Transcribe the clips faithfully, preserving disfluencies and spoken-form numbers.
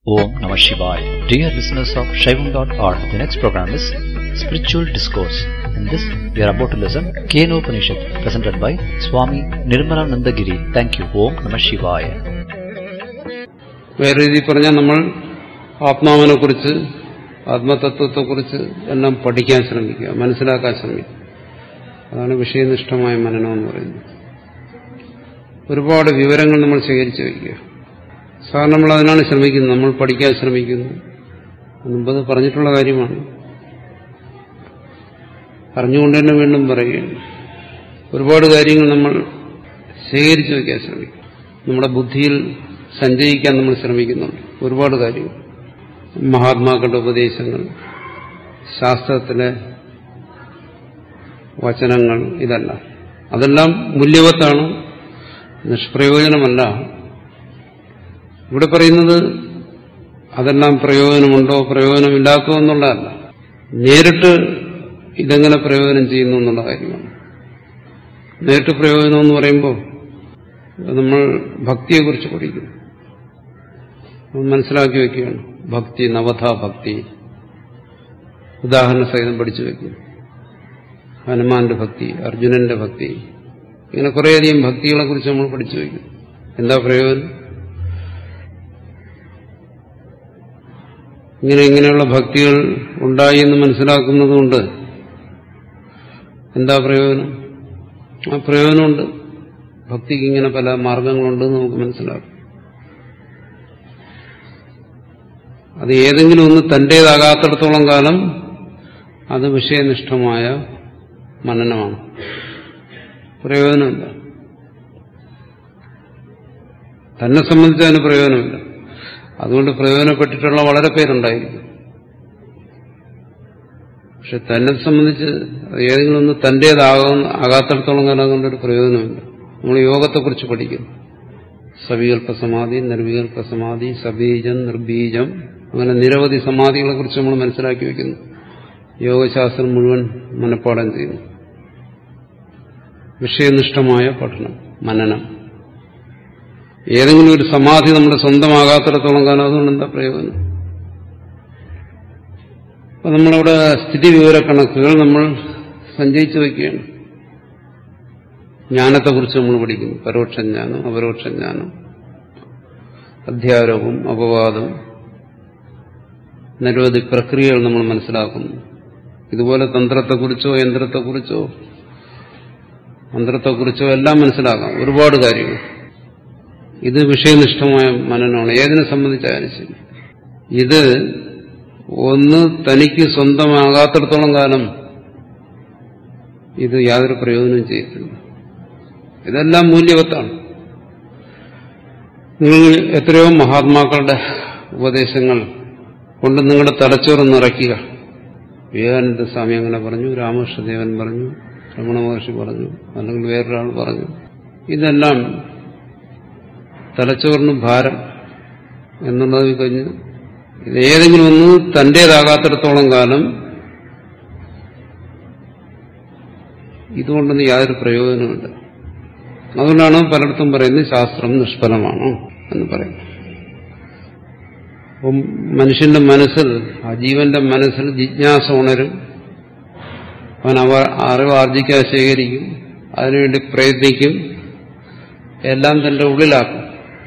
Om Namah Shivaya. Dear listeners of Shaivam dot org, the next program is Spiritual Discourse. In this, we are about to listen Keno Upanishad, presented by Swami Nirmalananda Giri. Thank you. Om Namah Shivaya. വേറെ രീതി പറഞ്ഞാൽ നമ്മൾ ആത്മാവിനെ കുറിച്ച് ആത്മതത്വത്തെക്കുറിച്ച് എല്ലാം പഠിക്കാൻ ശ്രമിക്കുക, മനസ്സിലാക്കാൻ ശ്രമിക്കുക. അതാണ് വിഷയനിഷ്ഠമായ മനനം എന്ന് പറയുന്നത്. ഒരുപാട് വിവരങ്ങൾ നമ്മൾ ശേഖരിച്ചു വയ്ക്കുക. സാധാരണ നമ്മൾ അതിനാണ് ശ്രമിക്കുന്നത്, നമ്മൾ പഠിക്കാൻ ശ്രമിക്കുന്നു. മുമ്പത് പറഞ്ഞിട്ടുള്ള കാര്യമാണ്, അറിഞ്ഞുകൊണ്ട് തന്നെ വീണ്ടും പറയുകയാണ്. ഒരുപാട് കാര്യങ്ങൾ നമ്മൾ ശേഖരിച്ചു വയ്ക്കാൻ ശ്രമിക്കും, നമ്മുടെ ബുദ്ധിയിൽ സഞ്ചയിക്കാൻ നമ്മൾ ശ്രമിക്കുന്നുണ്ട്. ഒരുപാട് കാര്യങ്ങൾ, മഹാത്മാക്കളുടെ ഉപദേശങ്ങൾ, ശാസ്ത്രത്തിലെ വചനങ്ങൾ, ഇതെല്ലാം അതെല്ലാം മൂല്യവത്താണ്, നിഷ്പ്രയോജനമല്ല. ഇവിടെ പറയുന്നത് അതെല്ലാം പ്രയോജനമുണ്ടോ പ്രയോജനമില്ലാത്തോ എന്നുള്ളതല്ല, നേരിട്ട് ഇതെങ്ങനെ പ്രയോജനം ചെയ്യുന്നു എന്നുള്ള കാര്യമാണ്. നേരിട്ട് പ്രയോജനം എന്ന് പറയുമ്പോൾ നമ്മൾ ഭക്തിയെക്കുറിച്ച് പഠിക്കുന്നു, മനസ്സിലാക്കി വയ്ക്കുകയാണ്. ഭക്തി, നവധാ ഭക്തി, ഉദാഹരണ സഹിതം പഠിച്ചു വയ്ക്കുന്നു. ഹനുമാന്റെ ഭക്തി, അർജുനന്റെ ഭക്തി, ഇങ്ങനെ കുറേയധികം ഭക്തികളെ കുറിച്ച് നമ്മൾ പഠിച്ചു വയ്ക്കുന്നു. എന്താ പ്രയോജനം? ഇങ്ങനെ ഇങ്ങനെയുള്ള ഭക്തികൾ ഉണ്ടായി എന്ന് മനസ്സിലാക്കുന്നതുകൊണ്ട് എന്താ പ്രയോജനം? ആ പ്രയോജനമുണ്ട്. ഭക്തിക്ക് ഇങ്ങനെ പല മാർഗങ്ങളുണ്ടെന്ന് നമുക്ക് മനസ്സിലാക്കും. അത് ഏതെങ്കിലും ഒന്ന് തന്റേതാകാത്തിടത്തോളം കാലം അത് വിഷയനിഷ്ഠമായ മനനമാണ്, പ്രയോജനമില്ല. തന്നെ സംബന്ധിച്ച് അതിന് പ്രയോജനമില്ല. അതുകൊണ്ട് പ്രയോജനപ്പെട്ടിട്ടുള്ള വളരെ പേരുണ്ടായിരിക്കും. പക്ഷെ തന്നെ സംബന്ധിച്ച് ഏതെങ്കിലും ഒന്ന് തന്റേതാകുന്ന ആകാത്തിടത്തോളം കാലം അതുകൊണ്ടൊരു പ്രയോജനമില്ല. നമ്മൾ യോഗത്തെക്കുറിച്ച് പഠിക്കുന്നു. സവികൽപ്പ സമാധി, നിർവികൽപ്പ സമാധി, സബീജം, നിർബീജം, അങ്ങനെ നിരവധി സമാധികളെ കുറിച്ച് നമ്മൾ മനസ്സിലാക്കി വയ്ക്കുന്നു. യോഗശാസ്ത്രം മുഴുവൻ മനഃപ്പാഠം ചെയ്യുന്നു. വിഷയനിഷ്ഠമായ പഠനം, മനനം. ഏതെങ്കിലും ഒരു സമാധി നമ്മുടെ സ്വന്തമാകാത്തിടത്തോളം കാലം അതുകൊണ്ട് എന്താ പ്രയോജനം? അപ്പൊ നമ്മളവിടെ സ്ഥിതി വിവരക്കണക്കുകൾ നമ്മൾ സഞ്ചയിച്ചു വയ്ക്കുകയാണ്. ജ്ഞാനത്തെക്കുറിച്ച് നമ്മൾ പഠിക്കുന്നു. പരോക്ഷജ്ഞാനം, അപരോക്ഷജ്ഞാനം, അധ്യാരോപം, അപവാദം, നിരവധി പ്രക്രിയകൾ നമ്മൾ മനസ്സിലാക്കുന്നു. ഇതുപോലെ തന്ത്രത്തെക്കുറിച്ചോ യന്ത്രത്തെക്കുറിച്ചോ മന്ത്രത്തെക്കുറിച്ചോ എല്ലാം മനസ്സിലാക്കാം, ഒരുപാട് കാര്യങ്ങൾ. ഇത് വിഷയനിഷ്ഠമായ മനനമാണ്, ഏതിനെ സംബന്ധിച്ചായാലും ശരി. ഇത് ഒന്ന് തനിക്ക് സ്വന്തമാകാത്തിടത്തോളം കാലം ഇത് യാതൊരു പ്രയോജനവും ചെയ്യത്തില്ല. ഇതെല്ലാം മൂല്യവത്താണ്. നിങ്ങൾ എത്രയോ മഹാത്മാക്കളുടെ ഉപദേശങ്ങൾ കൊണ്ട് നിങ്ങളുടെ തലച്ചോറ് നിറയ്ക്കുക. വിവേകാനന്ദ സ്വാമി അങ്ങനെ പറഞ്ഞു, രാമകൃഷ്ണദേവൻ പറഞ്ഞു, രമണ മഹർഷി പറഞ്ഞു, അല്ലെങ്കിൽ വേറൊരാൾ പറഞ്ഞു. ഇതെല്ലാം തലച്ചോറിന് ഭാരം എന്നുള്ളത് കഴിഞ്ഞ് ഇത് ഏതെങ്കിലും ഒന്ന് തന്റേതാകാത്തിടത്തോളം കാലം ഇതുകൊണ്ടൊന്നും യാതൊരു പ്രയോജനമില്ല. അതുകൊണ്ടാണ് പലയിടത്തും പറയുന്നത് ശാസ്ത്രം നിഷ്ഫലമാണ് എന്ന് പറയുന്നത്. അപ്പം മനുഷ്യന്റെ മനസ്സിൽ, ആ ജീവന്റെ മനസ്സിൽ ജിജ്ഞാസ ഉണരും. അവൻ അവ അറിവ് ആർജിക്കാൻ ശേഖരിക്കും, അതിനുവേണ്ടി പ്രയത്നിക്കും, എല്ലാം തന്റെ ഉള്ളിലാക്കും.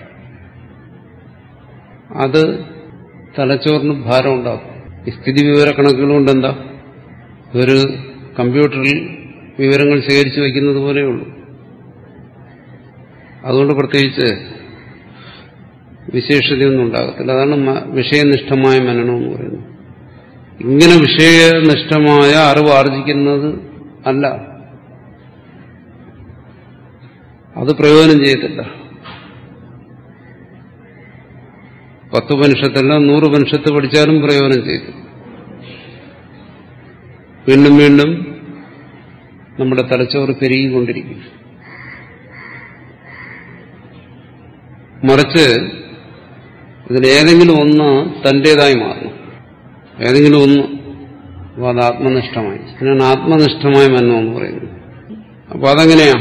അത് തലച്ചോറിന് ഭാരം ഉണ്ടാക്കും. ഈ സ്ഥിതി വിവര കണക്കുകൾ കൊണ്ട് എന്താ, ഒരു കമ്പ്യൂട്ടറിൽ വിവരങ്ങൾ ശേഖരിച്ചു വയ്ക്കുന്നത് പോലെയുള്ളൂ. അതുകൊണ്ട് പ്രത്യേകിച്ച് വിശേഷതയൊന്നും ഉണ്ടാകത്തില്ല. അതാണ് വിഷയനിഷ്ഠമായ മനനം എന്ന് പറയുന്നത്. ഇങ്ങനെ വിഷയനിഷ്ഠമായ അറിവ് ആർജിക്കുന്നത് അല്ല, അത് പ്രയോജനം ചെയ്യത്തില്ല. പത്ത് ഉപനിഷത്തല്ല നൂറ് ഉപനിഷത്ത് പഠിച്ചാലും പ്രയോജനം ചെയ്തു. വീണ്ടും വീണ്ടും നമ്മുടെ തലച്ചോറ് പെരുകിക്കൊണ്ടിരിക്കും. മറിച്ച് ഇതിലേതെങ്കിലും ഒന്ന് തന്റേതായി മാറണം, ഏതെങ്കിലും ഒന്ന്. അപ്പോൾ അത് ആത്മനിഷ്ഠമായി. അതിനാണ് ആത്മനിഷ്ഠമായ മനനം എന്ന് പറയുന്നത്. അപ്പോൾ അതെങ്ങനെയാ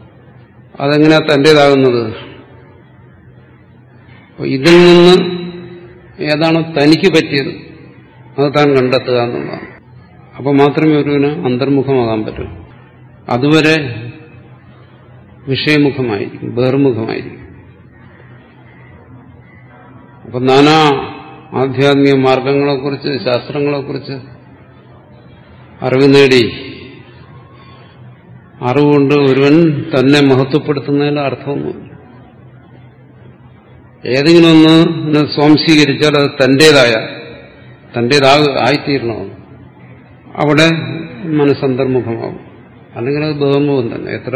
അതെങ്ങനെയാ തന്റേതാകുന്നത്? ഇതിൽ നിന്ന് ഏതാണോ തനിക്ക് പറ്റിയത് അത് താൻ കണ്ടെത്തുക എന്നുള്ളതാണ്. അപ്പോൾ മാത്രമേ ഒരുവിന് അന്തർമുഖമാകാൻ പറ്റൂ. അതുവരെ വിഷയമുഖമായിരിക്കും, ബഹിർമുഖമായിരിക്കും. അപ്പം നാനാ ആധ്യാത്മിക മാർഗങ്ങളെക്കുറിച്ച്, ശാസ്ത്രങ്ങളെക്കുറിച്ച് അറിവ് നേടി അറിവുകൊണ്ട് ഒരുവൻ തന്നെ മഹത്വപ്പെടുത്തുന്നതിൽ അർത്ഥമൊന്നുമില്ല. ഏതെങ്കിലും ഒന്ന് സ്വാംശീകരിച്ചാൽ അത് തന്റേതായ തന്റേതാക ആയിത്തീരണമാണ്. അവിടെ മനസ്സന്തർമുഖമാകും. അല്ലെങ്കിൽ അത് ബഹുമുഖം തന്നെ. എത്ര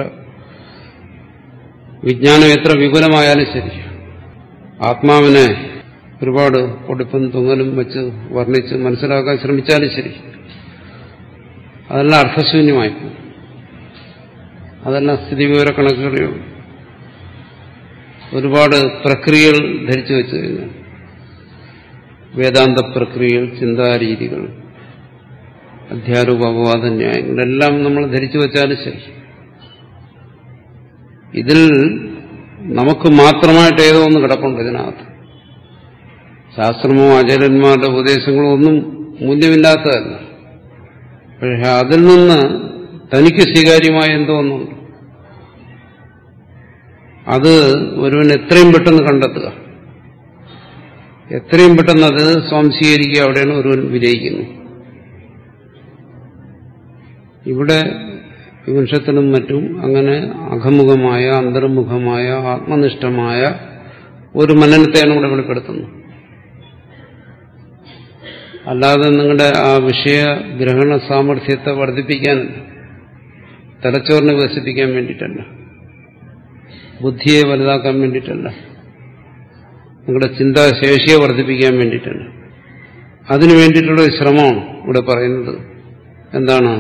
വിജ്ഞാനം എത്ര വിപുലമായാലും ശരി, ആത്മാവിനെ ഒരുപാട് പൊടിപ്പും തുങ്ങലും വെച്ച് വർണ്ണിച്ച് മനസ്സിലാക്കാൻ ശ്രമിച്ചാലും ശരി, അതെല്ലാം അർത്ഥശൂന്യമായി. അതെല്ലാം സ്ഥിതിവിവര കണക്കുകളെയുള്ളൂ. ഒരുപാട് പ്രക്രിയകൾ ധരിച്ചു വെച്ചു കഴിഞ്ഞാൽ, വേദാന്ത പ്രക്രിയകൾ, ചിന്താരീതികൾ, അധ്യാരൂപ അപവാദ ന്യായങ്ങളെല്ലാം നമ്മൾ ധരിച്ചു വെച്ചാലും ശരി, ഇതിൽ നമുക്ക് മാത്രമായിട്ട് ഏതോ ഒന്ന് കിടപ്പുണ്ട് ഇതിനകത്ത്. ശാസ്ത്രമോ ആചാര്യന്മാരുടെ ഉപദേശങ്ങളോ ഒന്നും മൂല്യമില്ലാത്തതല്ല. പക്ഷെ അതിൽ നിന്ന് തനിക്ക് സ്വീകാര്യമായ എന്തോ ഒന്നുണ്ട്. അത് ഒരുവൻ എത്രയും പെട്ടെന്ന് കണ്ടെത്തുക, എത്രയും പെട്ടെന്ന് അത് സ്വാംശീകരിക്കുക, അവിടെയാണ് ഒരുവൻ വിജയിക്കുന്നത്. ഇവിടെ വിമർശത്തിനും മറ്റും അങ്ങനെ അഖമുഖമായ, അന്തർമുഖമായ, ആത്മനിഷ്ഠമായ ഒരു മനനത്തെയാണ് ഇവിടെ വെളിപ്പെടുത്തുന്നത്. അല്ലാതെ നിങ്ങളുടെ ആ വിഷയഗ്രഹണ സാമർഥ്യത്തെ വർദ്ധിപ്പിക്കാനല്ല, തലച്ചോറിനെ വികസിപ്പിക്കാൻ വേണ്ടിയിട്ടല്ല, ബുദ്ധിയെ വലുതാക്കാൻ വേണ്ടിയിട്ടല്ല, നിങ്ങളുടെ ചിന്താശേഷിയെ വർദ്ധിപ്പിക്കാൻ വേണ്ടിയിട്ടല്ല. അതിനു വേണ്ടിയിട്ടുള്ള ഒരു ശ്രമമാണ് ഇവിടെ പറയുന്നത്. എന്താണ്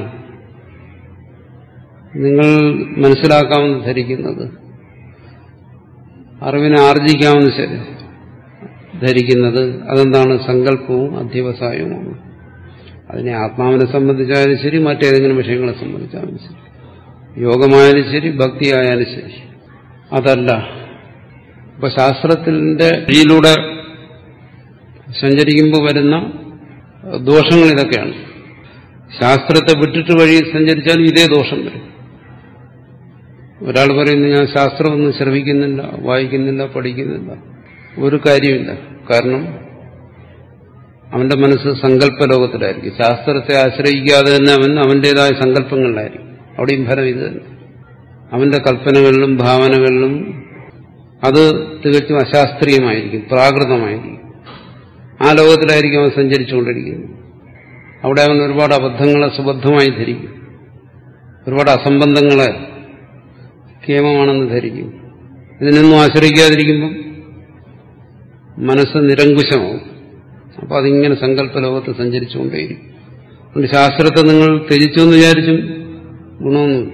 നിങ്ങൾ മനസ്സിലാക്കാമെന്ന് ധരിക്കുന്നത്, അറിവിനെ ആർജിക്കാമെന്ന് ശരി ധരിക്കുന്നത്, അതെന്താണ്? സങ്കല്പവും അധ്യവസായവുമാണ്. അതിനെ ആത്മാവിനെ സംബന്ധിച്ചായാലും ശരി, മറ്റേതെങ്കിലും വിഷയങ്ങളെ സംബന്ധിച്ചാലും ശരി, യോഗമായാലും ശരി, ഭക്തിയായാലും ശരി, അതല്ല. ഇപ്പൊ ശാസ്ത്രത്തിന്റെ വഴിയിലൂടെ സഞ്ചരിക്കുമ്പോൾ വരുന്ന ദോഷങ്ങൾ ഇതൊക്കെയാണ്. ശാസ്ത്രത്തെ വിട്ടിട്ട് വഴി സഞ്ചരിച്ചാലും ഇതേ ദോഷം വരും. ഒരാൾ പറയുന്നു, ഞാൻ ശാസ്ത്രമൊന്നും ശ്രവിക്കുന്നില്ല, വായിക്കുന്നില്ല, പഠിക്കുന്നില്ല, ഒരു കാര്യമില്ല. കാരണം അവന്റെ മനസ്സ് സങ്കല്പലോകത്തിലായിരിക്കും. ശാസ്ത്രത്തെ ആശ്രയിക്കാതെ തന്നെ അവൻ അവന്റേതായ സങ്കല്പങ്ങളിലായിരിക്കും. അവിടെയും ഫലം ഇത് തന്നെ. അവന്റെ കൽപ്പനകളിലും ഭാവനകളിലും അത് തികച്ചും അശാസ്ത്രീയമായിരിക്കും, പ്രാകൃതമായിരിക്കും. ആ ലോകത്തിലായിരിക്കും അവൻ സഞ്ചരിച്ചുകൊണ്ടിരിക്കുന്നത്. അവിടെ അവൻ ഒരുപാട് അബദ്ധങ്ങളെ സുബദ്ധമായി ധരിക്കും, ഒരുപാട് അസംബന്ധങ്ങളെ കേമമാണെന്ന് ധരിക്കും. ഇതിനൊന്നും ആശ്രയിക്കാതിരിക്കുമ്പം മനസ്സ് നിരങ്കുശമാവും. അപ്പോൾ അതിങ്ങനെ സങ്കല്പ ലോകത്ത് സഞ്ചരിച്ചുകൊണ്ടേയിരിക്കും. അതുകൊണ്ട് ശാസ്ത്രത്തെ നിങ്ങൾ ത്യജിച്ചു എന്ന് വിചാരിച്ചും ഗുണമൊന്നുമില്ല.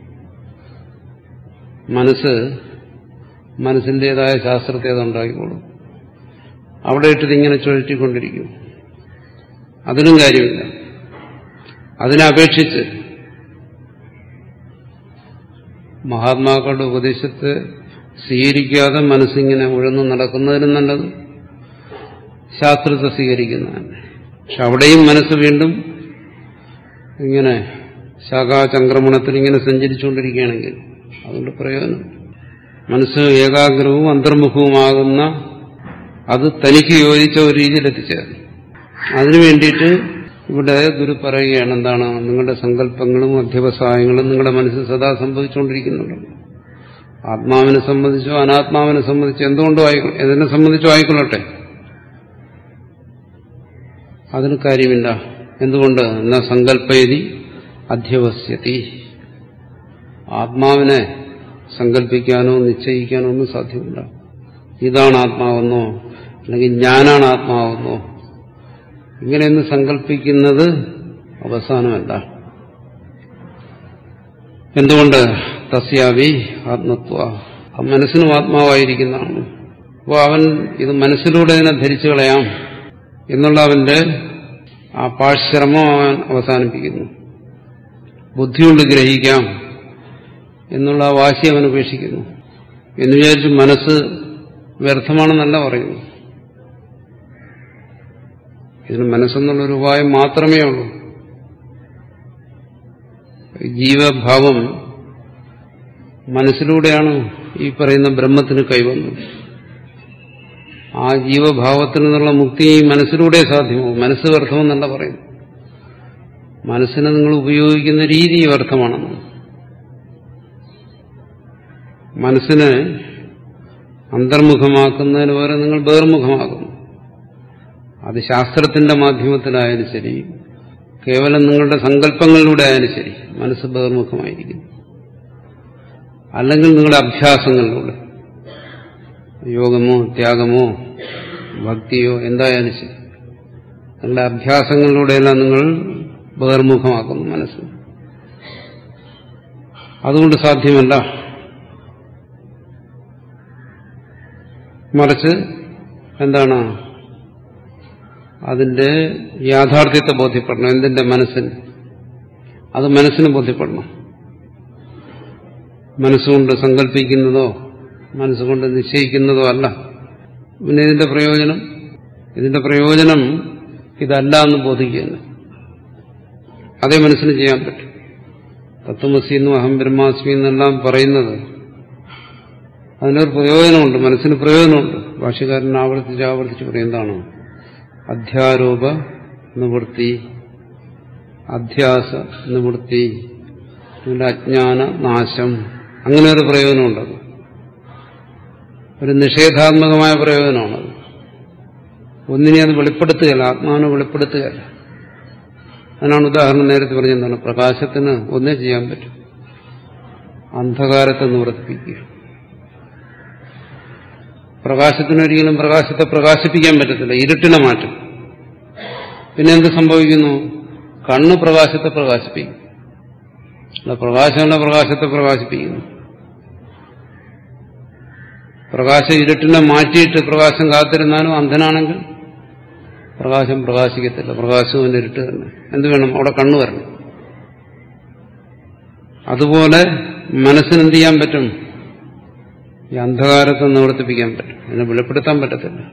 മനസ്സ് മനസ്സിൻ്റെതായ ശാസ്ത്രത്തെ അതുണ്ടാക്കിക്കോളും. അവിടെ ഇട്ടിതിങ്ങനെ ചുഴറ്റിക്കൊണ്ടിരിക്കും. അതിനും കാര്യമില്ല. അതിനപേക്ഷിച്ച് മഹാത്മാക്കളുടെ ഉപദേശത്തെ സ്വീകരിക്കാതെ മനസ്സിങ്ങനെ ഉഴന്നു നടക്കുന്നതിനും നല്ലത് ശാസ്ത്രത്തെ സ്വീകരിക്കുന്നതാണ്. പക്ഷെ അവിടെയും മനസ്സ് വീണ്ടും ഇങ്ങനെ ശാഖാചംക്രമണത്തിൽ ഇങ്ങനെ സഞ്ചരിച്ചുകൊണ്ടിരിക്കുകയാണെങ്കിൽ അതുകൊണ്ട് പ്രയോജനം. മനസ്സ് ഏകാഗ്രവും അന്തർമുഖവുമാകുന്ന, അത് തനിക്ക് യോജിച്ച ഒരു രീതിയിൽ എത്തിച്ചേർന്നു. അതിനു വേണ്ടിയിട്ട് ഇവിടെ ഗുരു പറയുകയാണ്, എന്താണ്? നിങ്ങളുടെ സങ്കല്പങ്ങളും അധ്യവസായങ്ങളും നിങ്ങളുടെ മനസ്സിൽ സദാ സംഭവിച്ചുകൊണ്ടിരിക്കുന്നുണ്ട്. ആത്മാവിനെ സംബന്ധിച്ചോ അനാത്മാവിനെ സംബന്ധിച്ചോ എന്തുകൊണ്ടോ ആയിക്കോ, എതിനെ സംബന്ധിച്ചോ ആയിക്കൊള്ളട്ടെ, അതിന് കാര്യമില്ല. എന്തുകൊണ്ട്? എന്നാ സങ്കല്പയതി അധ്യവസ്യതി. ആത്മാവിനെ സങ്കല്പിക്കാനോ നിശ്ചയിക്കാനോ ഒന്നും സാധ്യമല്ല. ഇതാണ് ആത്മാവെന്നോ അല്ലെങ്കിൽ ഞാനാണ് ആത്മാവെന്നോ ഇങ്ങനെയൊന്ന് സങ്കല്പിക്കുന്നത് അവസാനമല്ല. എന്തുകൊണ്ട്? തസ്യാവി ആത്മത്വ, മനസ്സിനും ആത്മാവായിരിക്കുന്നതാണ്. അപ്പോൾ അവൻ ഇത് മനസ്സിലൂടെ ഇതിനെ ധരിച്ചു കളയാം എന്നുള്ള അവന്റെ ആ പാഴ്ശ്രമം അവൻ അവസാനിപ്പിക്കുന്നു. ബുദ്ധി കൊണ്ട് ഗ്രഹിക്കാം എന്നുള്ള ആ വാശി അവൻ ഉപേക്ഷിക്കുന്നു. എന്ന് വിചാരിച്ച് മനസ്സ് വ്യർത്ഥമാണെന്നല്ല പറയുന്നു. ഇതിന് മനസ്സെന്നുള്ളൊരു ഉപായം മാത്രമേ ഉള്ളൂ. ജീവഭാവം മനസ്സിലൂടെയാണ് ഈ പറയുന്ന ബ്രഹ്മത്തിന് കൈവന്നത്. ആ ജീവഭാവത്തിൽ നിന്നുള്ള മുക്തി മനസ്സിലൂടെ സാധ്യമാവും. മനസ്സ് വ്യർത്ഥമെന്നല്ല പറയുന്നു. മനസ്സിനെ നിങ്ങൾ ഉപയോഗിക്കുന്ന രീതി വ്യർത്ഥമാണെന്ന്. മനസ്സിനെ അന്തർമുഖമാക്കുന്നതിന് പകരം നിങ്ങൾ ബഹിർമുഖമാക്കുന്നു. അത് ശാസ്ത്രത്തിന്റെ മാധ്യമത്തിലായാലും ശരി, കേവലം നിങ്ങളുടെ സങ്കല്പങ്ങളിലൂടെ ആയാലും ശരി, മനസ്സ് ബഹിർമുഖമായിരിക്കുന്നു. അല്ലെങ്കിൽ നിങ്ങളുടെ അഭ്യാസങ്ങളിലൂടെ, യോഗമോ ത്യാഗമോ ഭക്തിയോ എന്തായാലും ശരി, നിങ്ങളുടെ അഭ്യാസങ്ങളിലൂടെയെല്ലാം നിങ്ങൾ ബഹിർമുഖമാക്കുന്നു മനസ്സ്. അതുകൊണ്ട് സാധ്യമല്ല. മറിച്ച് എന്താണ്, അതിന്റെ യാഥാർത്ഥ്യത്തെ ബോധ്യപ്പെടണം. എന്തിന്റെ? മനസ്സിന്. അത് മനസ്സിന് ബോധ്യപ്പെടണം. മനസ്സുകൊണ്ട് സങ്കല്പിക്കുന്നതോ മനസ്സുകൊണ്ട് നിശ്ചയിക്കുന്നതോ അല്ല. പിന്നെ ഇതിന്റെ പ്രയോജനം ഇതിന്റെ പ്രയോജനം ഇതല്ല എന്ന് ബോധിക്കുകയാണ്. അതേ മനസ്സിന് ചെയ്യാൻ പറ്റും. തത്വമസി എന്നും അഹം ബ്രഹ്മാസ്മി എന്നെല്ലാം പറയുന്നത് അതിനൊരു പ്രയോജനമുണ്ട്, മനസ്സിന് പ്രയോജനമുണ്ട്. ഭാഷ്യകാരൻ ആവർത്തിച്ച് ആവർത്തിച്ച് പറയുന്നതാണ് അധ്യാരോപ നിവൃത്തി, അധ്യാസ നിവൃത്തി, അജ്ഞാന നാശം. അങ്ങനെ ഒരു പ്രയോജനമുണ്ടത്. ഒരു നിഷേധാത്മകമായ പ്രയോജനമാണത്. ഒന്നിനെ അത് വെളിപ്പെടുത്തുകയല്ല, ആത്മാവിനെ വെളിപ്പെടുത്തുകയല്ല. അതിനാണ് ഉദാഹരണം നേരത്തെ പറഞ്ഞെന്താണ്, പ്രകാശത്തിന് ഒന്നേ ചെയ്യാൻ പറ്റും, അന്ധകാരത്തെ നിവർത്തിപ്പിക്കുക. പ്രകാശത്തിനൊരിക്കലും പ്രകാശത്തെ പ്രകാശിപ്പിക്കാൻ പറ്റത്തില്ല, ഇരുട്ടിനെ മാറ്റും. പിന്നെ എന്ത് സംഭവിക്കുന്നു? കണ്ണ് പ്രകാശത്തെ പ്രകാശിപ്പിക്കും. പ്രകാശമല്ല പ്രകാശത്തെ പ്രകാശിപ്പിക്കുന്നു. പ്രകാശം ഇരുട്ടിനെ മാറ്റിയിട്ട് പ്രകാശം കാത്തിരുന്നാലും അന്ധനാണെങ്കിൽ പ്രകാശം പ്രകാശിക്കത്തില്ല, പ്രകാശവും ഇരുട്ട് തന്നെ. എന്ത് വേണം? അവിടെ കണ്ണ് വരണം. അതുപോലെ മനസ്സിനെന്ത് ചെയ്യാൻ പറ്റും? ഈ അന്ധകാരത്തെ നിവർത്തിപ്പിക്കാൻ പറ്റും, അതിനെ വെളിപ്പെടുത്താൻ പറ്റത്തില്ല.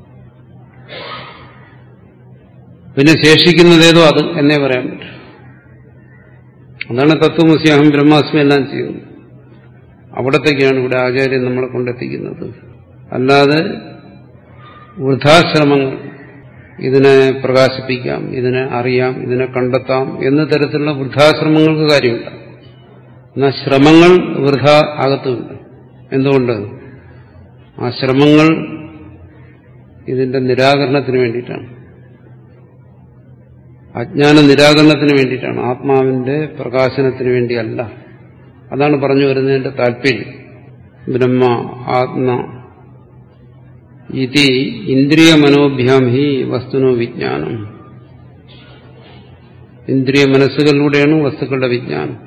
പിന്നെ ശേഷിക്കുന്നതേതോ അത് എന്നേ പറയാൻ പറ്റും. അതാണ് തത്വമസി അഹം ബ്രഹ്മാസ്മി എല്ലാം ചെയ്യുന്നത്. അവിടത്തേക്കാണ് ഇവിടെ ആചാര്യൻ നമ്മളെ കൊണ്ടെത്തിക്കുന്നത്. അല്ലാതെ വൃഥാശ്രമങ്ങൾ, ഇതിനെ പ്രകാശിപ്പിക്കാം, ഇതിനെ അറിയാം, ഇതിനെ കണ്ടെത്താം എന്ന തരത്തിലുള്ള വൃഥാശ്രമങ്ങൾക്ക് കാര്യമില്ല. എന്നാൽ ശ്രമങ്ങൾ വൃഥ ആകത്തുമില്ല. എന്തുകൊണ്ട്? ആ ശ്രമങ്ങൾ ഇതിന്റെ നിരാകരണത്തിന് വേണ്ടിയിട്ടാണ്, അജ്ഞാന നിരാകരണത്തിന് വേണ്ടിയിട്ടാണ്, ആത്മാവിന്റെ പ്രകാശനത്തിന് വേണ്ടിയല്ല. അതാണ് പറഞ്ഞു വരുന്നതിന്റെ താല്പര്യം. ബ്രഹ്മ ആത്മ ഇതി ഇന്ദ്രിയ മനോഭ്യാം ഹി വസ്തുനോ വിജ്ഞാനം. ഇന്ദ്രിയ മനസ്സുകളിലൂടെയാണ് വസ്തുക്കളുടെ വിജ്ഞാനം.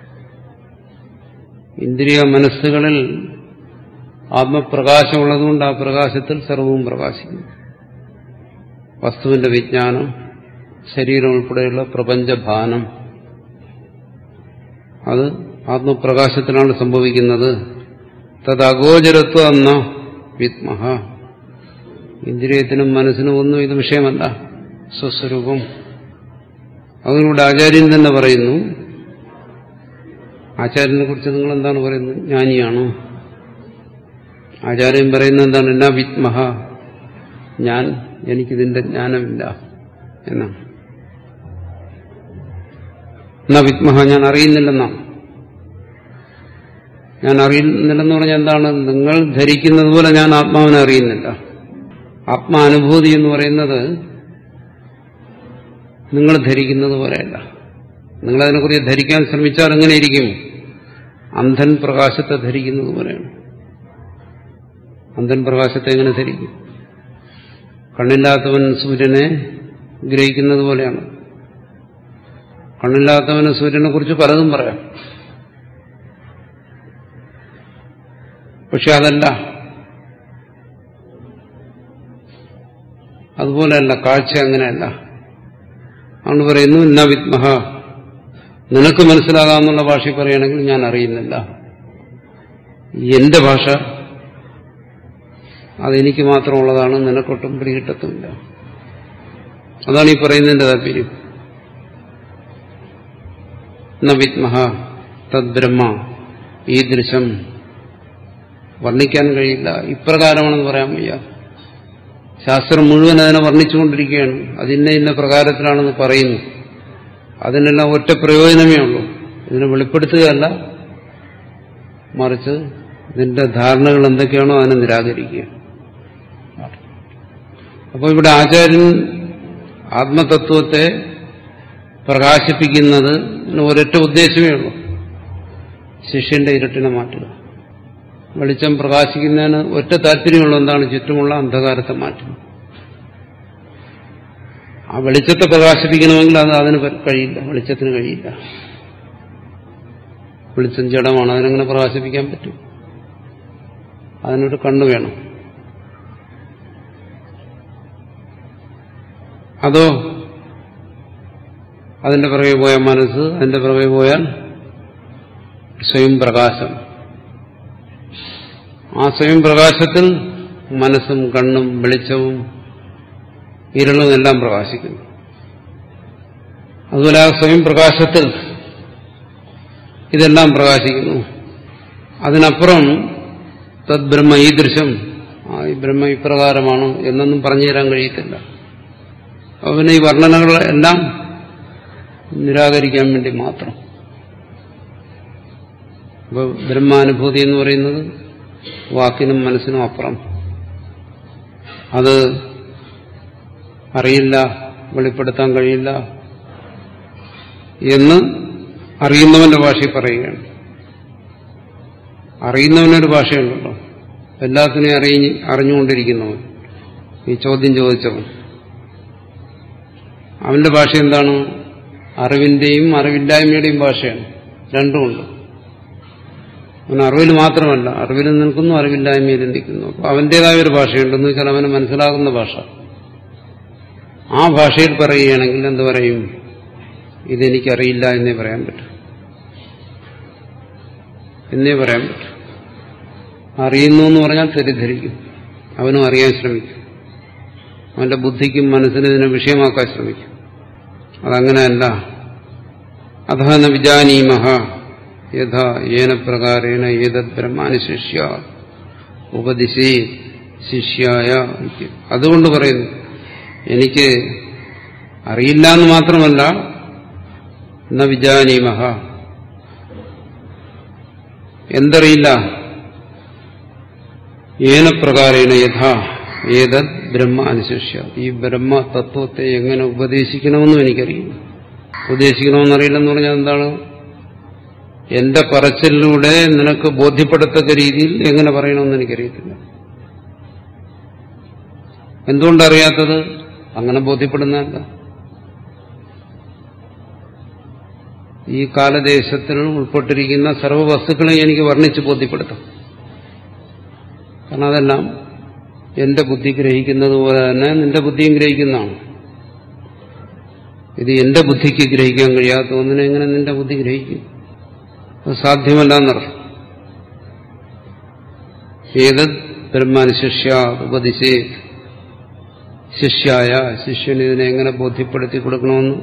ഇന്ദ്രിയ മനസ്സുകളിൽ ആത്മപ്രകാശമുള്ളതുകൊണ്ട് ആ പ്രകാശത്തിൽ സർവവും പ്രകാശിക്കുന്നു. വസ്തുവിന്റെ വിജ്ഞാനം, ശരീരം ഉൾപ്പെടെയുള്ള പ്രപഞ്ചഭാനം, അത് ആത്മപ്രകാശത്തിനാണ് സംഭവിക്കുന്നത്. തത് അഗോചരത്വം എന്ന വിദ്മഹ. ഇന്ദ്രിയത്തിനും മനസ്സിനും ഒന്നും ഇത് വിഷയമല്ല, സ്വസ്വരൂപം. അതിലൂടെ ആചാര്യൻ തന്നെ പറയുന്നു. ആചാര്യനെ കുറിച്ച് നിങ്ങൾ എന്താണ് പറയുന്നത്? ജ്ഞാനിയാണോ? ആചാര്യൻ പറയുന്നത് എന്താണ്? എന്നാ വിദ്മഹ, ഞാൻ എനിക്കിതിന്റെ ജ്ഞാനമില്ല എന്നാണ്. എന്നാ വിദ്മഹ, ഞാൻ അറിയുന്നില്ലെന്നാണ്. ഞാൻ അറിയുന്നില്ലെന്ന് പറഞ്ഞാൽ എന്താണ്? നിങ്ങൾ ധരിക്കുന്നത് പോലെ ഞാൻ ആത്മാവിനെ അറിയുന്നില്ല. ആത്മാനുഭൂതി എന്ന് പറയുന്നത് നിങ്ങൾ ധരിക്കുന്നത് പോലെയല്ല. നിങ്ങളതിനെക്കുറിച്ച് ധരിക്കാൻ ശ്രമിച്ചാൽ എങ്ങനെയിരിക്കും? അന്ധൻ പ്രകാശത്തെ ധരിക്കുന്നത് പോലെയാണ്. അന്ധൻ പ്രകാശത്തെ എങ്ങനെ ധരിക്കും? കണ്ണില്ലാത്തവൻ സൂര്യനെ ഗ്രഹിക്കുന്നത് പോലെയാണ്. കണ്ണില്ലാത്തവന് സൂര്യനെ കുറിച്ച് പലതും പറയാം, പക്ഷെ അതല്ല, അതുപോലെയല്ല. കാഴ്ച അങ്ങനെയല്ല. അതുകൊണ്ട് പറയുന്നു ന വിദ്മഹ, നിനക്ക് മനസ്സിലാകാമെന്നുള്ള ഭാഷയിൽ പറയുകയാണെങ്കിൽ ഞാൻ അറിയുന്നില്ല. എന്റെ ഭാഷ അതെനിക്ക് മാത്രമുള്ളതാണ്, നിനക്കൊട്ടും പിടികിട്ടത്തുമില്ല. അതാണ് ഈ പറയുന്നതിന്റെ താല്പര്യം. ന വിദ്മഹ തദ്ബ്രഹ്മ ഈദൃശം വർണ്ണിക്കാൻ കഴിയില്ല, ഇപ്രകാരമാണെന്ന് പറയാൻ വയ്യ. ശാസ്ത്രം മുഴുവൻ അതിനെ വർണ്ണിച്ചുകൊണ്ടിരിക്കുകയാണ്. അതിന്ന ഇന്ന പ്രകാരത്തിലാണെന്ന് പറയുന്നു. അതിനെല്ലാം ഒറ്റ പ്രയോജനമേ ഉള്ളൂ. ഇതിനെ വെളിപ്പെടുത്തുകയല്ല, മറിച്ച് ഇതിന്റെ ധാരണകൾ എന്തൊക്കെയാണോ അതിനെ നിരാകരിക്കുക. അപ്പോൾ ഇവിടെ ആചാര്യൻ ആത്മതത്വത്തെ പ്രകാശിപ്പിക്കുന്നത് ഒരൊറ്റ ഉദ്ദേശമേ ഉള്ളൂ, ശിഷ്യന്റെ ഇരുട്ടിനെ മാറ്റുക. വെളിച്ചം പ്രകാശിക്കുന്നതിന് ഒറ്റ താല്പര്യമുള്ള എന്താണ്? ചുറ്റുമുള്ള അന്ധകാരത്തെ മാറ്റുക. ആ വെളിച്ചത്തെ പ്രകാശിപ്പിക്കണമെങ്കിൽ അത് അതിന് കഴിയില്ല, വെളിച്ചത്തിന് കഴിയില്ല. വെളിച്ചം ജഡമാണ്, അതിനെങ്ങനെ പ്രകാശിപ്പിക്കാൻ പറ്റും? അതിനൊരു കണ്ണ് വേണം. അതോ അതിന്റെ പുറകെ പോയ മനസ്സ്, അതിന്റെ പുറകെ പോയാൽ സ്വയം പ്രകാശം. ആ സ്വയം പ്രകാശത്തിൽ മനസ്സും കണ്ണും വെളിച്ചവും ഇരുളും എല്ലാം പ്രകാശിക്കുന്നു. അതുപോലെ ആ സ്വയം പ്രകാശത്തിൽ ഇതെല്ലാം പ്രകാശിക്കുന്നു. അതിനപ്പുറം തദ് ബ്രഹ്മ ഈ ദൃശ്യം, ആ ഈ ബ്രഹ്മ ഇപ്രകാരമാണ് എന്നൊന്നും പറഞ്ഞു തരാൻ കഴിയത്തില്ല. അവന് ഈ വർണ്ണനകളെല്ലാം നിരാകരിക്കാൻ വേണ്ടി മാത്രം. അപ്പോൾ ബ്രഹ്മാനുഭൂതി എന്ന് പറയുന്നത് വാക്കിനും മനസ്സിനും അപ്പുറം. അത് അറിയില്ല, വെളിപ്പെടുത്താൻ കഴിയില്ല എന്ന് അറിയുന്നവന്റെ ഭാഷയിൽ പറയുകയാണ്. അറിയുന്നവനൊരു ഭാഷയുണ്ടല്ലോ, എല്ലാത്തിനെയും അറിഞ്ഞ് അറിഞ്ഞുകൊണ്ടിരിക്കുന്നവൻ, ഈ ചോദ്യം ചോദിച്ചവൻ, അവന്റെ ഭാഷ എന്താണ്? അറിവിന്റെയും അറിവില്ലായ്മയുടെയും ഭാഷയാണ്. രണ്ടുമുണ്ട്. അവൻ അറിവിൽ മാത്രമല്ല, അറിവിൽ നിൽക്കുന്നു, അറിവില്ലായ്മയിൽ നിൽക്കുന്നു. അപ്പോൾ അവന്റേതായ ഒരു ഭാഷയുണ്ടെന്ന് വെച്ചാൽ അവന് മനസ്സിലാകുന്ന ഭാഷ. ആ ഭാഷയിൽ പറയുകയാണെങ്കിൽ എന്ത് പറയും? ഇതെനിക്കറിയില്ല എന്നേ പറയാൻ പറ്റും, എന്നേ പറയാൻ പറ്റും. അറിയുന്നു എന്ന് പറഞ്ഞാൽ തെറ്റിദ്ധരിക്കും, അവനും അറിയാൻ ശ്രമിക്കും, അവന്റെ ബുദ്ധിക്കും മനസ്സിനും ഇതിനെ വിഷയമാക്കാൻ ശ്രമിക്കും. അതങ്ങനെയല്ല. അഥന വിജാനീമഹ യഥാ ഏന പ്രകാരേണ ഏതത് ബ്രഹ്മാനുശിഷ്യ ഉപദിശി ശിഷ്യായ. അതുകൊണ്ട് പറയുന്നു, എനിക്ക് അറിയില്ല എന്ന് മാത്രമല്ല, ന വിജാനീമഹ, എന്തറിയില്ല? ഏന പ്രകാരേണ യഥാ ഏതത് ബ്രഹ്മ അനുശിഷ്യ, ഈ ബ്രഹ്മ തത്വത്തെ എങ്ങനെ ഉപദേശിക്കണമെന്നും എനിക്കറിയില്ല. ഉപദേശിക്കണമെന്നറിയില്ലെന്ന് പറഞ്ഞാൽ എന്താണ്? എന്റെ പറച്ചിലൂടെ നിനക്ക് ബോധ്യപ്പെടത്തക്ക രീതിയിൽ എങ്ങനെ പറയണമെന്ന് എനിക്കറിയത്തില്ല. എന്തുകൊണ്ടറിയാത്തത്? അങ്ങനെ ബോധ്യപ്പെടുന്നതല്ല. ഈ കാലദേശത്തിൽ ഉൾപ്പെട്ടിരിക്കുന്ന സർവ്വ വസ്തുക്കളെ എനിക്ക് വർണ്ണിച്ച് ബോധ്യപ്പെടുത്താം. കാരണം അതെല്ലാം എന്റെ ബുദ്ധി ഗ്രഹിക്കുന്നത് പോലെ തന്നെ നിന്റെ ബുദ്ധിയും ഗ്രഹിക്കുന്നതാണ്. ഇത് എന്റെ ബുദ്ധിക്ക് ഗ്രഹിക്കാൻ കഴിയാത്ത ഒന്നിനെ എങ്ങനെ നിന്റെ ബുദ്ധി ഗ്രഹിക്കും? അത് സാധ്യമല്ല എന്നർത്ഥം. ഏതത് ബ്രഹ്മാനുശിഷ്യ ഉപദിശേ, ശിഷ്യായ ശിഷ്യന് ഇതിനെ എങ്ങനെ ബോധ്യപ്പെടുത്തി കൊടുക്കണമെന്ന്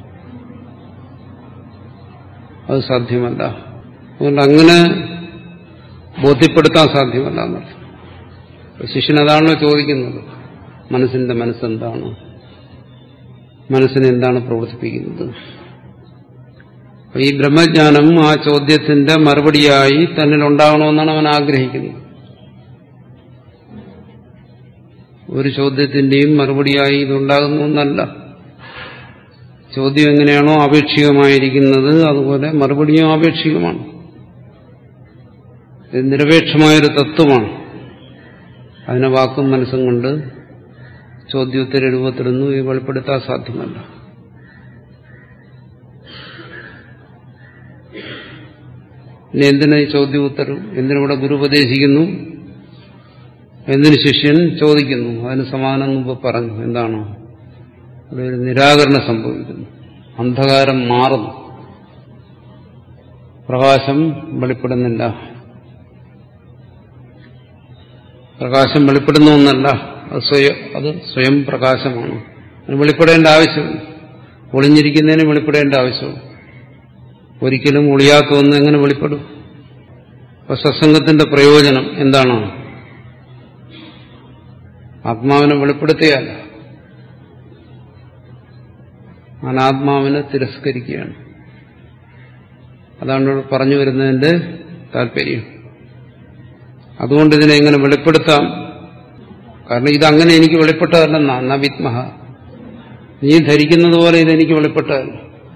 അത് സാധ്യമല്ല. അതുകൊണ്ട് അങ്ങനെ ബോധ്യപ്പെടുത്താൻ സാധ്യമല്ല എന്നർത്ഥം. ശിഷ്യൻ അതാണല്ലോ ചോദിക്കുന്നത്, മനസ്സിന്റെ മനസ്സെന്താണ്, മനസ്സിനെ എന്താണ് പ്രവർത്തിപ്പിക്കുന്നത്. ഈ ബ്രഹ്മജ്ഞാനം ആ ചോദ്യത്തിന്റെ മറുപടിയായി തന്നിൽ ഉണ്ടാകണമെന്നാണ് അവൻ ആഗ്രഹിക്കുന്നത്. ഒരു ചോദ്യത്തിന്റെയും മറുപടിയായി ഇതുണ്ടാകുന്ന ഒന്നല്ല. ചോദ്യം എങ്ങനെയാണോ ആപേക്ഷികമായിരിക്കുന്നത് അതുപോലെ മറുപടിയും ആപേക്ഷികമാണ്. ഇത് നിരപേക്ഷമായൊരു തത്വമാണ്. അതിനെ വാക്കും മനസ്സും കൊണ്ട് ചോദ്യോത്തര രൂപത്തിലൊന്നും ഇത് വെളിപ്പെടുത്താൻ സാധ്യമല്ല. ഇനി എന്തിനാ ഈ ചോദ്യോത്തരം? എന്തിനിവിടെ ഗുരു ഉപദേശിക്കുന്നു? എന്തിന് ശിഷ്യൻ ചോദിക്കുന്നു? അതിന് സമാനം മുമ്പ് പറഞ്ഞു. എന്താണ്? ഇവിടെ ഒരു നിരാകരണം സംഭവിക്കുന്നു. അന്ധകാരം മാറുന്നു, പ്രകാശം വെളിപ്പെടുന്നില്ല. പ്രകാശം വെളിപ്പെടുന്ന ഒന്നല്ല, അത് സ്വയം അത് സ്വയം പ്രകാശമാണ് വെളിപ്പെടേണ്ട ആവശ്യമില്ല. ഒളിഞ്ഞിരിക്കുന്നതിന് വെളിപ്പെടേണ്ട ആവശ്യമില്ല. ഒരിക്കലും ഒളിയാത്ത ഒന്ന് എങ്ങനെ വെളിപ്പെടും? അപ്പൊ സത്സംഗത്തിന്റെ പ്രയോജനം എന്താണ്? ആത്മാവിനെ വെളിപ്പെടുത്തുകയല്ല, അനാത്മാവിനെ തിരസ്കരിക്കുകയാണ്. അതാണ് ഇവിടെ പറഞ്ഞു വരുന്നതിന്റെ താല്പര്യം. അതുകൊണ്ട് ഇതിനെ എങ്ങനെ വെളിപ്പെടുത്താം? കാരണം ഇതങ്ങനെ എനിക്ക് വെളിപ്പെട്ടതല്ലെന്നാ നവിത്മഹ, നീ ധരിക്കുന്നത് പോലെ ഇതെനിക്ക് വെളിപ്പെട്ടതല്ല.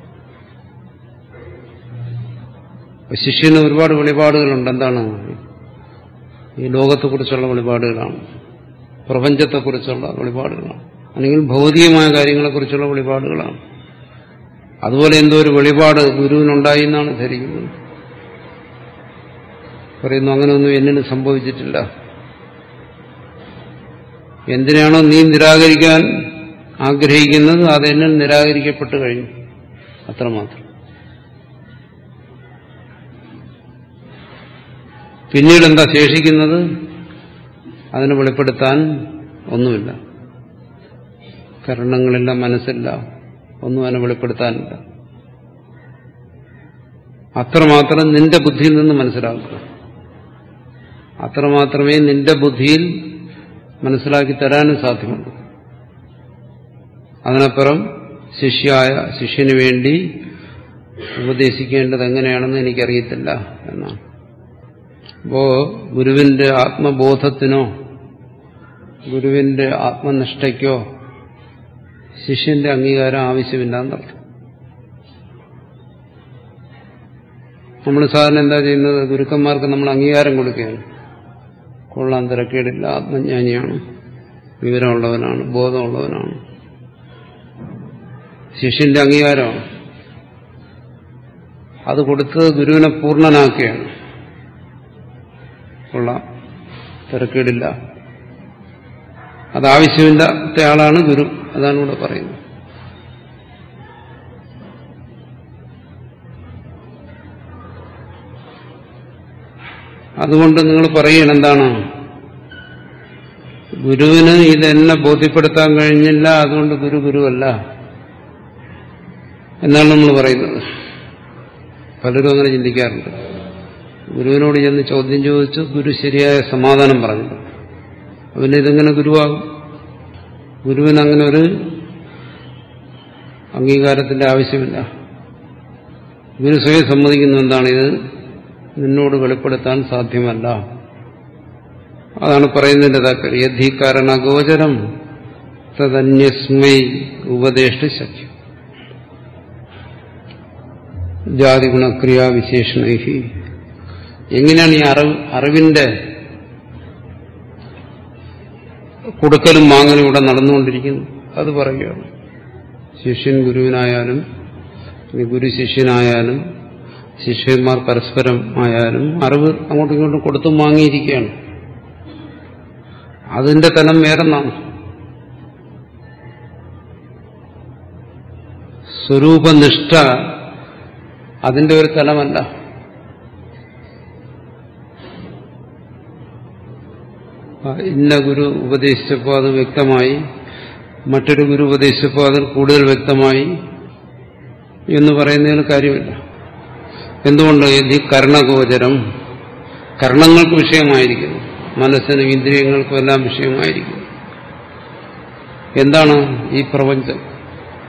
ശിഷ്യന് ഒരുപാട് വെളിപാടുകളുണ്ട്. എന്താണ്? ഈ ലോകത്തെക്കുറിച്ചുള്ള വെളിപാടുകളാണ്, പ്രപഞ്ചത്തെക്കുറിച്ചുള്ള വെളിപാടുകളാണ്, അല്ലെങ്കിൽ ഭൗതികമായ കാര്യങ്ങളെക്കുറിച്ചുള്ള വെളിപാടുകളാണ്. അതുപോലെ എന്തോ ഒരു വെളിപാട് ഗുരുവിനുണ്ടായി എന്നാണ് ധരിക്കുന്നത്. പറയുന്നു അങ്ങനെയൊന്നും എന്നിന് സംഭവിച്ചിട്ടില്ല. എന്തിനാണോ നീ നിരാകരിക്കാൻ ആഗ്രഹിക്കുന്നത് അത് എന്നിൽ നിരാകരിക്കപ്പെട്ടു കഴിഞ്ഞു, അത്രമാത്രം. പിന്നീട് എന്താ ശേഷിക്കുന്നത്? അതിനെ വെളിപ്പെടുത്താൻ ഒന്നുമില്ല. കരണങ്ങളില്ല, മനസ്സില്ല, ഒന്നും അതിനെ വെളിപ്പെടുത്താനില്ല. അത്രമാത്രം നിന്റെ ബുദ്ധിയിൽ നിന്ന് മനസ്സിലാക്കുക. അത്രമാത്രമേ നിന്റെ ബുദ്ധിയിൽ മനസ്സിലാക്കി തരാനും സാധ്യമുള്ളൂ. അതിനപ്പുറം ശിഷ്യായ ശിഷ്യന് വേണ്ടി ഉപദേശിക്കേണ്ടത് എങ്ങനെയാണെന്ന് എനിക്കറിയത്തില്ല എന്നാണ്. അപ്പോ ഗുരുവിന്റെ ആത്മബോധത്തിനോ ഗുരുവിന്റെ ആത്മനിഷ്ഠയ്ക്കോ ശിഷ്യന്റെ അംഗീകാരം ആവശ്യമില്ലാന്നർത്ഥം. നമ്മൾ സാധാരണ എന്താ ചെയ്യുന്നത്? ഗുരുക്കന്മാർക്ക് നമ്മൾ അംഗീകാരം കൊടുക്കുകയാണ്. കൊള്ളാൻ തിരക്കേടില്ല, ആത്മജ്ഞാനിയാണ്, വിവരമുള്ളവനാണ്, ബോധമുള്ളവനാണ്. ശിഷ്യന്റെ അംഗീകാരമാണ്. അത് കൊടുത്ത് ഗുരുവിനെ പൂർണ്ണനാക്കുകയാണ്. കൊള്ളാം, തിരക്കേടില്ല, അതാവശ്യമില്ലാത്ത ആളാണ് ഗുരു. അതാണ് ഇവിടെ പറയുന്നത്. അതുകൊണ്ട് നിങ്ങൾ പറയണം എന്താണ്? ഗുരുവിന് ഇതെന്നെ ബോധ്യപ്പെടുത്താൻ കഴിഞ്ഞില്ല, അതുകൊണ്ട് ഗുരു ഗുരുവല്ല എന്നാണ് നമ്മൾ പറയുന്നത്. പലരും അങ്ങനെ ചിന്തിക്കാറുണ്ട്. ഗുരുവിനോട് ചെന്ന് ചോദ്യം ചോദിച്ചു, ഗുരു ശരിയായ സമാധാനം പറഞ്ഞു, അവന് ഇതെങ്ങനെ ഗുരുവാകും? ഗുരുവിന് അങ്ങനെ ഒരു അംഗീകാരത്തിന്റെ ആവശ്യമില്ല. ഗുരു സ്വയം സമ്മതിക്കുന്നു എന്താണ് ഇത് നിന്നോട് വെളിപ്പെടുത്താൻ സാധ്യമല്ല. അതാണ് പറയുന്നതിന്റെ താല്പര്യം. യദ്ധീകാരണ ഗോചരം തദന്യസ്മൈ ഉപദേഷ്ട ശക്യം ജാതിഗുണക്രിയാവിശേഷണൈഹി. എങ്ങനെയാണ് ഈ അറിവ് അറിവിന്റെ കൊടുക്കലും വാങ്ങലും ഇവിടെ നടന്നുകൊണ്ടിരിക്കുന്നത്? അത് പറയുകയാണ്. ശിഷ്യൻ ഗുരുവിനായാലും ഗുരു ശിഷ്യനായാലും ശിഷ്യന്മാർ പരസ്പരം ആയാലും അറിവ് അങ്ങോട്ടും ഇങ്ങോട്ടും കൊടുത്തും വാങ്ങിയിരിക്കുകയാണ്. അതിന്റെ തലം വേറെന്നാണ്. സ്വരൂപനിഷ്ഠ അതിന്റെ ഒരു തലമല്ല. ഇന്ന ഗുരു ഉപദേശിച്ചപ്പോൾ അത് വ്യക്തമായി, മറ്റൊരു ഗുരു ഉപദേശിച്ചപ്പോൾ അതിൽ കൂടുതൽ വ്യക്തമായി എന്ന് പറയുന്നതിന് കാര്യമില്ല. എന്തുകൊണ്ട്? ഈ കർണഗോചരം കർണങ്ങൾക്ക് വിഷയമായിരിക്കുന്നു, മനസ്സിനും ഇന്ദ്രിയങ്ങൾക്കും എല്ലാം വിഷയമായിരിക്കുന്നു. എന്താണ് ഈ പ്രപഞ്ചം?